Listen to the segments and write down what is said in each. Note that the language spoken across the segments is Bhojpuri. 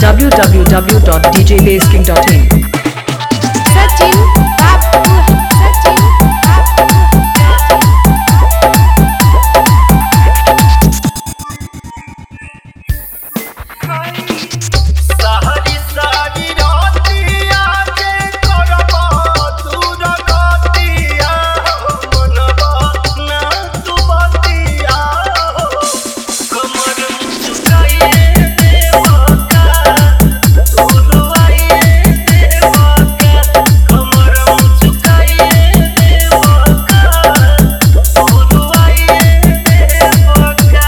www.djbasking.in Sachin Babu, Sachin Babu. सारी सारी रातिया के करबा दूर गतिया मनबा ना तू बतिया कमर मुचकाइए देवा का उड़वाइए देवा का कमर मुचकाइए देवा का उड़वाइए देवा का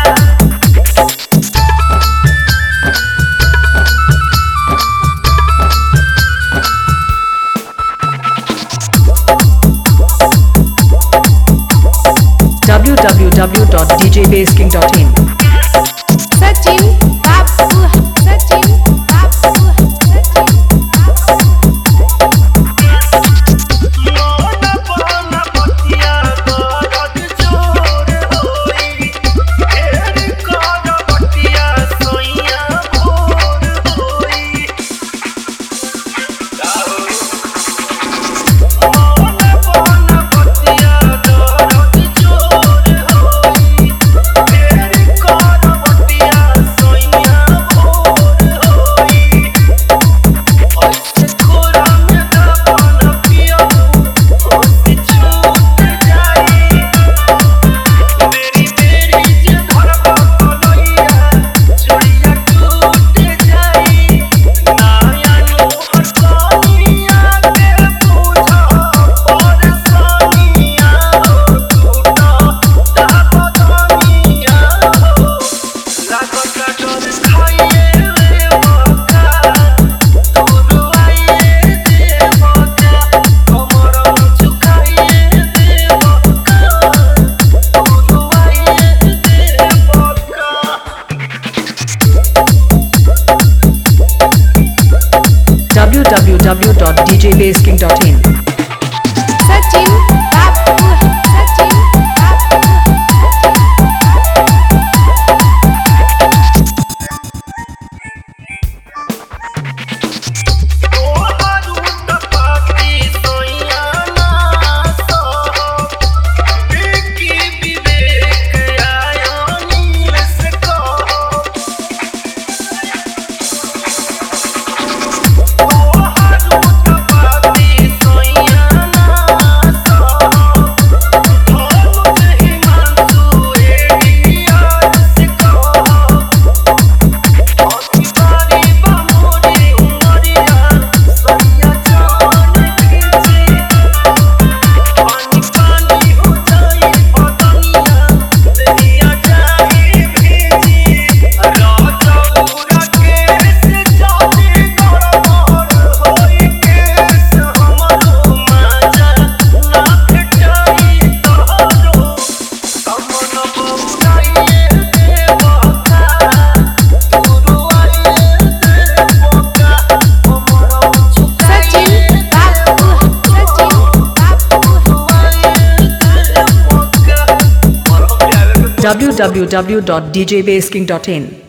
www.djbasking.in Sachin Babu, Sachin Babu, Sachin मोन बन बतिया दरद जोर होई फेर कर बतिया सोइया भोर होई मोन बन बतिया दरद जोर होई फेर कर बतिया सोइया भोर होई ऐसे खोरा में दबन पियो होश छूट जाई मेरी मेरी जे धरबा कलैया चुड़िया टूट जाई नाया नोहर सानिया के पूछा परेशानिया हो टूटा दाबदानिया हो लागत डर खाइए रे मका उड़वाइए देवा का कमर मुचकाइए देवा का उड़वाइए देवा का www.djbasking.in Sachin Babu, Sachin Babu. तोहारू तपाती सोइया ना सो विकी विवेक आयो नील से कहो तोहारू तपाती सोइया ना सो धोल हिमांशु एडियार से कहो अतिवारी बामोरी उमरिया सैया जान खींची पानी पानी हो जाए बदनिया दरिया जाए भेजी राजा उड़ा केस जाते गड़बड़ होई केस हमरो माजा ना खटाई तोहरो कमन बउराइए देवा का उड़वाइए देवा का कमर Sachin मुचकाइए Babu, Sachin Babu. उड़वाइए देवा का www.djbasking.in